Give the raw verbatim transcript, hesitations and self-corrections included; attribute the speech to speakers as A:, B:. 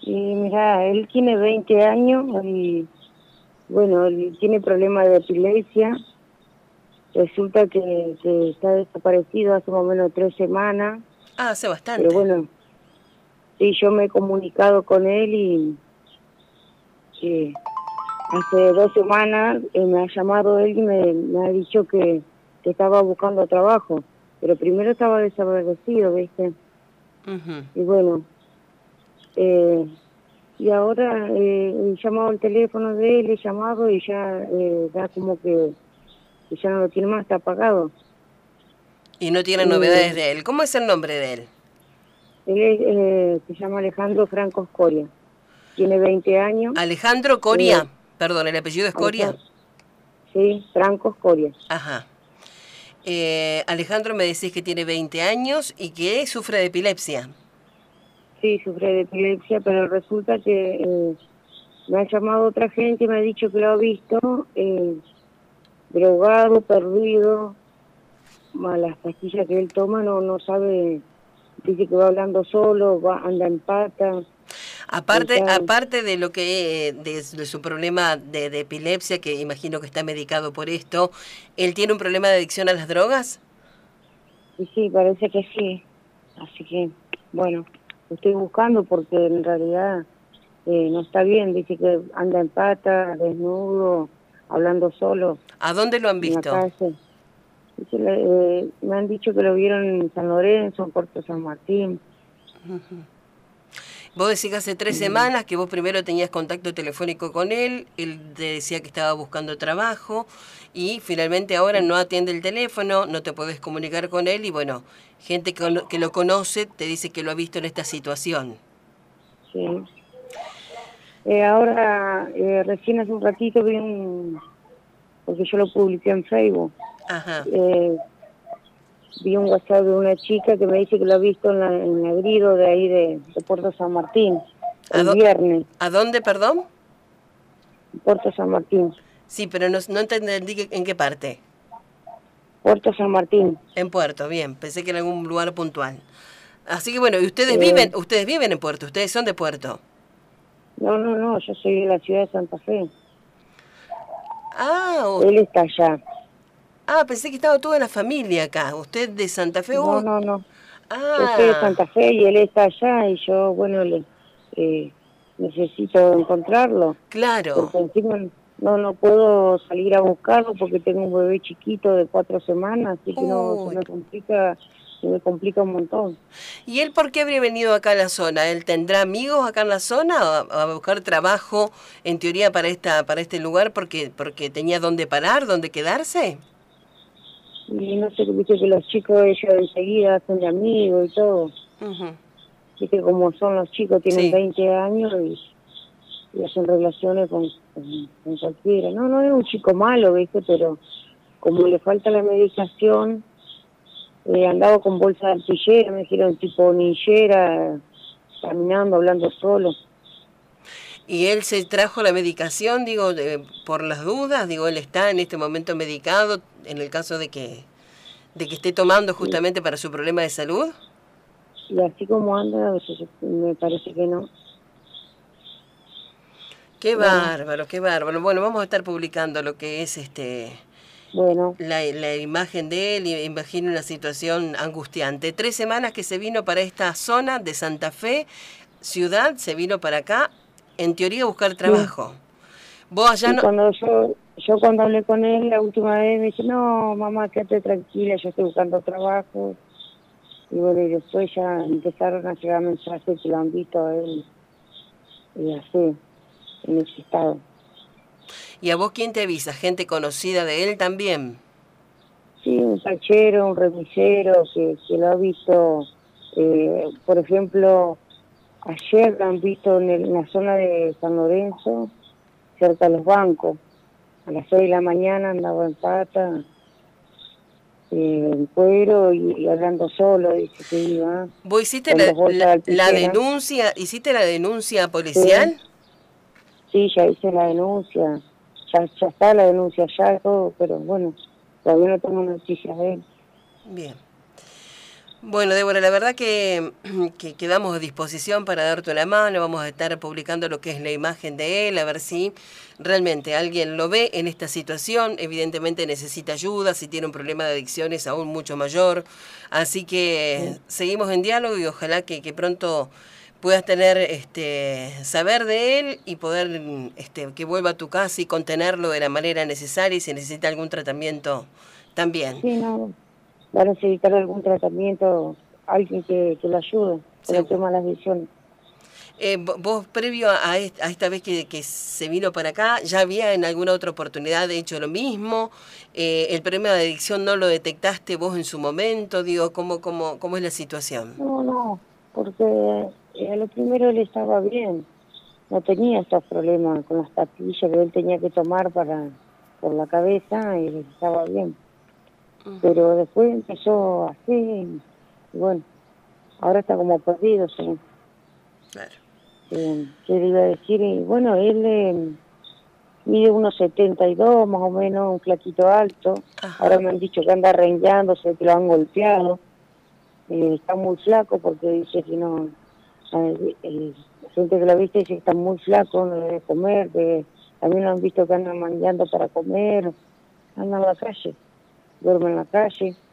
A: Y mira, él tiene veinte años y, bueno, él tiene problemas de epilepsia. Resulta que, que está desaparecido hace más o menos tres semanas.
B: Ah, hace
A: Pero
B: bastante.
A: bueno, sí, yo me he comunicado con él y que hace dos semanas eh, me ha llamado él y me, me ha dicho que, que estaba buscando trabajo. Pero primero estaba desaparecido, ¿viste?
B: Ujú.
A: Y bueno, eh, y ahora eh, he llamado al teléfono de él, he llamado y ya eh, da como que, que ya no lo tiene más, está apagado.
B: Y no tiene novedades
A: Eh,
B: de él. ¿Cómo es el nombre de él?
A: él es, eh, se llama Alejandro Franco Scoria, tiene veinte años.
B: Alejandro
A: eh,
B: Coria. Perdón, ¿el apellido es Coria?
A: Alejandro, sí, Franco Scoria.
B: Ajá. Eh, Alejandro, me decís que tiene veinte años y que sufre de epilepsia.
A: Sí, sufre de epilepsia, pero resulta que eh, me ha llamado otra gente y me ha dicho que lo ha visto eh, drogado, perdido, a las pastillas que él toma no no sabe, dice que va hablando solo, va anda en pata,
B: Aparte,
A: está,
B: aparte de lo que eh, de, de su problema de, de epilepsia, que imagino que está medicado por esto, ¿él tiene un problema de adicción a las drogas?
A: y sí, parece que sí, así que, bueno, lo estoy buscando porque en realidad eh, no está bien, dice que anda en pata, desnudo, hablando solo
B: ¿A dónde lo han
A: en la
B: visto?
A: calle. Dice, eh, me han dicho que lo vieron en San Lorenzo, en Puerto San Martín.
B: Vos decís que hace tres
A: Y,
B: semanas que vos primero tenías contacto telefónico con él, él te decía que estaba buscando trabajo y finalmente ahora no atiende el teléfono, no te podés comunicar con él y bueno, gente que, cono- que lo conoce te dice que lo ha visto en esta situación.
A: sí. Eh, ahora, eh, recién hace un ratito vi un, porque yo lo publiqué en Facebook,
B: Ajá.
A: eh, vi un WhatsApp de una chica que me dice que lo ha visto en, la, en el grido de ahí de, de Puerto San Martín,
B: ¿A,
A: el
B: dó-
A: viernes,
B: ¿A dónde, perdón?
A: Puerto San Martín,
B: Sí, pero no, no entendí que- en qué parte.
A: Puerto San Martín.
B: En Puerto, bien, pensé que en algún lugar puntual. Así que bueno, y ustedes viven,
A: Eh,
B: ustedes viven en Puerto, ustedes son de Puerto.
A: no, no, no, yo soy de la ciudad de Santa Fe,
B: Ah, u-
A: él está allá.
B: ah, pensé que estaba toda la familia acá. Usted de Santa Fe.
A: No,
B: Uh,
A: no, no, yo soy de
B: ah,
A: Santa Fe y él está allá y yo, bueno, le, eh, necesito encontrarlo,
B: claro.
A: porque encima no no puedo salir a buscarlo porque tengo un bebé chiquito de cuatro semanas, así que no, se
B: Uy.
A: me complica, se me complica un montón.
B: ¿Y él por qué habría venido acá a la zona? ¿Él tendrá amigos acá en la zona o a, a buscar trabajo en teoría para esta para este lugar porque porque tenía dónde parar, dónde quedarse?
A: Y no sé, viste que los chicos ellos enseguida hacen de amigos y todo,
B: Ujú.
A: viste como son los chicos, tienen
B: Sí.
A: veinte años y, y hacen relaciones con, con, con cualquiera. No, no es un chico malo, viste, pero como le falta la medicación, eh, andaba con bolsa de artillera, me dijeron tipo ninjera, caminando, hablando solo.
B: ¿Y él se trajo la medicación, digo, de- por las dudas? Digo, él está en este momento medicado en el caso de que de que esté tomando
A: Y,
B: justamente para su problema de salud.
A: y así como anda, pues, me parece que no.
B: Qué
A: Bueno,
B: bárbaro, qué bárbaro. Bueno, vamos a estar publicando lo que es este
A: bueno,
B: la, la imagen de él y imagino una situación angustiante. Tres semanas que se vino para esta zona de Santa Fe, ciudad, se vino para acá, en teoría a buscar
A: sí.
B: trabajo. Vos allá
A: Y
B: no...
A: cuando yo, yo cuando hablé con él la última vez me dice, no, mamá, quédate tranquila, yo estoy buscando trabajo. Y bueno, y después ya empezaron a llegar mensajes que lo han visto a él y así, en ese estado.
B: ¿Y a vos quién te avisa? ¿Gente conocida de él también?
A: Sí, un tachero, un remisero que, que lo ha visto, eh, por ejemplo, ayer lo han visto en, el- en la zona de San Lorenzo, cerca de los bancos. A las seis de la mañana andaba en pata, eh, en cuero y, y hablando solo, dice que iba,
B: ¿Vos hiciste
A: con
B: la,
A: dos bolsas
B: la,
A: de
B: la
A: alpillera.
B: denuncia, hiciste la denuncia
A: Sí,
B: policial?
A: sí, ya hice la denuncia, ya, ya está la denuncia, ya todo, pero bueno, todavía no tengo noticias de él.
B: Bien. Bueno, Débora, la verdad que, que quedamos a disposición para darte una mano, vamos a estar publicando lo que es la imagen de él, a ver si realmente alguien lo ve en esta situación, evidentemente necesita ayuda, si tiene un problema de adicciones aún mucho mayor, así que
A: Sí,
B: seguimos en diálogo y ojalá que, que pronto puedas tener, este, saber de él y poder, este, que vuelva a tu casa y contenerlo de la manera necesaria y si necesita algún tratamiento también.
A: sí, no, va a necesitar algún tratamiento, alguien que, que lo ayude con el
B: Seguro.
A: tema de las adicciones.
B: Eh, vo- vos, previo a, est- a esta vez que, que se vino para acá, ¿ya había en alguna otra oportunidad hecho lo mismo? Eh, ¿el problema de adicción no lo detectaste vos en su momento? Digo, ¿cómo, cómo, cómo es la situación?
A: No, no, porque eh, a lo primero él estaba bien, no tenía estos problemas con las pastillas que él tenía que tomar para por la cabeza y estaba bien. Pero después empezó así, y bueno, ahora está como perdido, sí.
B: Claro.
A: Eh, ¿qué le iba a decir? Y bueno, él eh, mide unos setenta y dos más o menos, un flaquito alto. Ahora
B: Ajá.
A: me han dicho que anda rengueándose, que lo han golpeado. Eh, está muy flaco porque dice que no, eh, eh, la gente que lo ha visto dice que está muy flaco, no debe comer, que también lo han visto que anda mangueando para comer, anda en la calle, duerme en la calle.